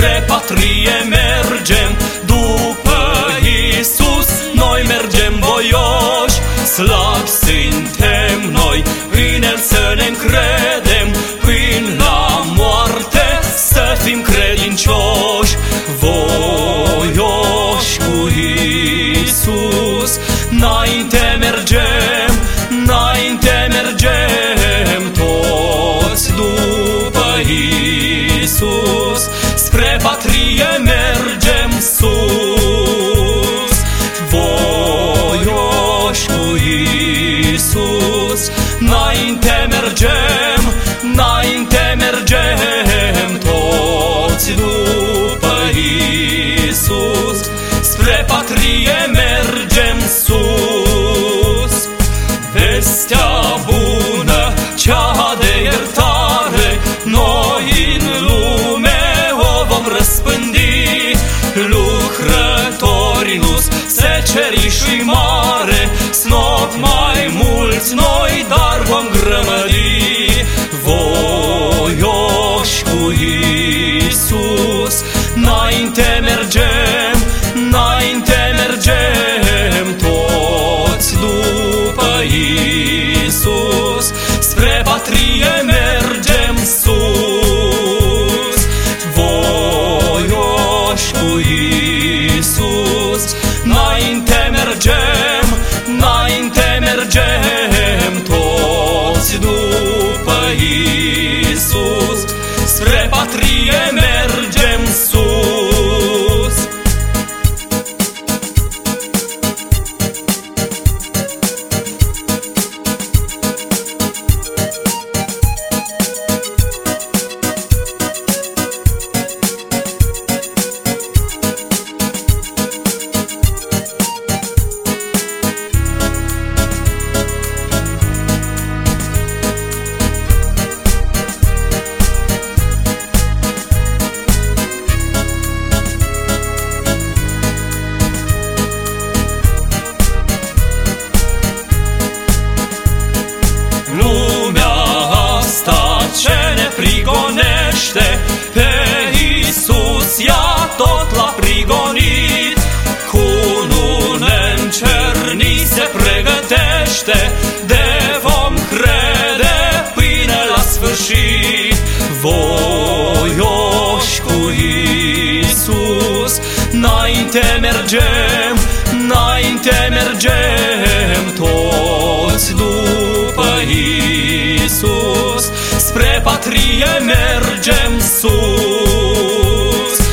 spre patrie mergem, după Iisus noi mergem voioși. Slabi suntem noi, în El să ne încredem, până la moarte să fim credincioși. Voioși cu Iisus, înainte mergem, înainte mergem, toți după Iisus, spre patrie mergem sus. Voioși cu Iisus, înainte mergem, înainte mergem, toți după Iisus, spre patrie mergem sus. Vestea bună, cea de iertare, noi în lume o vom răspândi. Lucrătorii nu-s secerișui mare, snop mai mulți noi, dar vom grămădi. Voioși cu Iisus, înainte mergem, înainte mergem, toți după Iisus, spre patrie mergem sus. Voioși cu Iisus, înainte mergem, înainte mergem, toți după Iisus, spre patrie mergem sus. Lumea asta ce ne prigonește, pe Iisus ea tot l-a prigonit. Cunune în cer ni se pregătește, de vom crede până la sfârșit. Voioși cu Iisus, înainte mergem, înainte mergem, toți după Iisus, spre patrie mergem sus.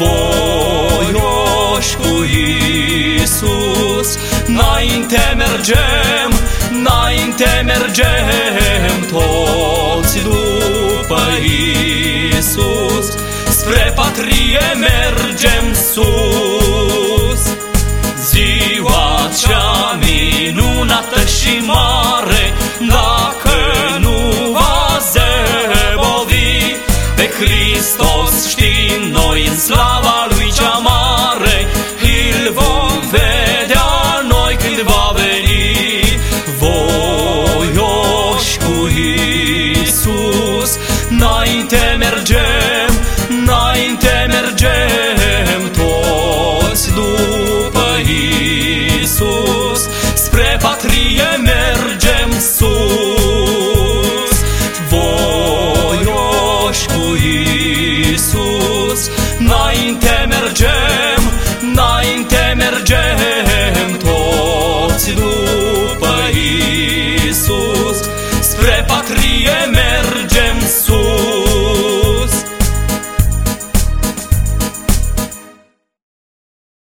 Voioși cu Iisus, înainte mergem, înainte mergem, toți după Iisus, spre patrie mergem sus. Ziua cea minunată și mare, dacă nu va zăbovi, pe Hristos știm noi în slava Lui cea mare, îl vom vedea noi când va veni. Voioși cu Iisus, înainte mergem, înainte mergem, toți după Iisus, spre patrie mergem sus. Voioși cu Iisus, înainte mergem, înainte mergem, toți după Iisus.